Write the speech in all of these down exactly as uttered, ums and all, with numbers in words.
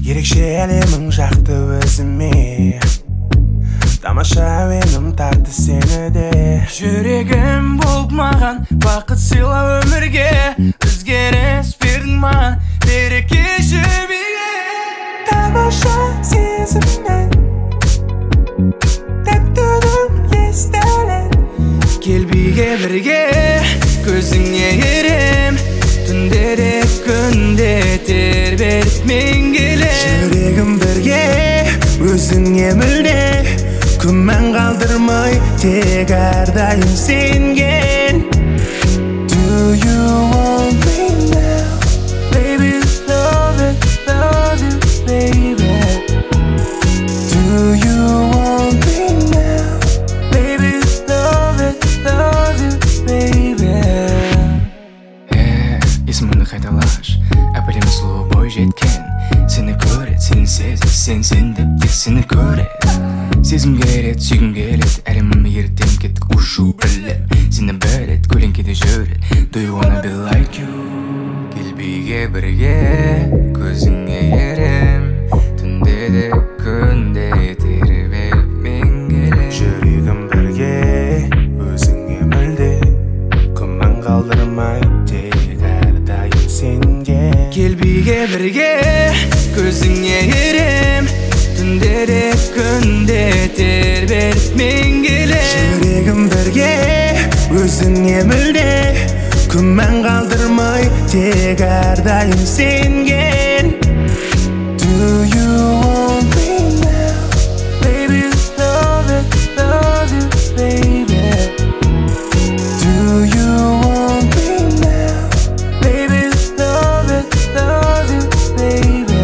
ерекше әлемің жақты өзіме, тамаша менім тартты сені де. Жүрегім болып маған бақыт сыйла өмірге, өзгеріс бердің маған береке жібеге. Тамаша сезіммен тәттінің естілет, кел биге бірге, көзіңе ерем, түнде де күнде тербеліп мен келем. жүрегім бірге, өзіңе мүлде, күмән қалдырмай тек әрдайым сенген. Do you want me now? Baby, love it, love you, baby. Do you want me now? Baby, love it, love you, baby. Э, есіміңді қайталаш, әпілем сұлу бой жеткен. Сені көрет, сені сезет, сен сен деп тек сені көрет. Сезім келет, сүйгім келет, әлеміме ертең кеттік ұшу біліп. Сені білет, көлеңкеде жүрет. Do you wanna be like you? Кел биге бірге, көзіңе ерем, түнде де күнде тербеліп мен келем. жүрегім бірге, өзіңе мүлде, күмән қалдырмай тек әрдайым сенген. Кел биге бірге, көзіңе ерем, түнде де күнде тербеліп мен келем. жүрегім бірге, өзіңе мүлде, күмән қалдырмай тек әрдайым сенген. Do you want me now? Baby, love it, love you, baby. Do you want me now? Baby, love it, love you, baby.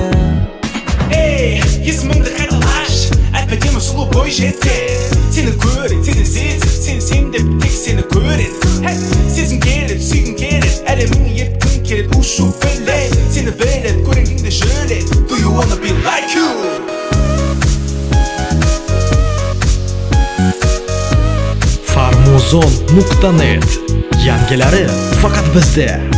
Эй, есіміңді қайталаш, әп-әдемі сұлу бой жеткен. Сені көрет, сені сезет, сен сен деп тек сені көрет. Сезім келет, сүйгім келет, әлемің ерткім келет, ұшу білет. Сені білет, көрінгіңді жүрет. Do you wanna be like you? farmuzon nuqta net, yangilari faqat bizda.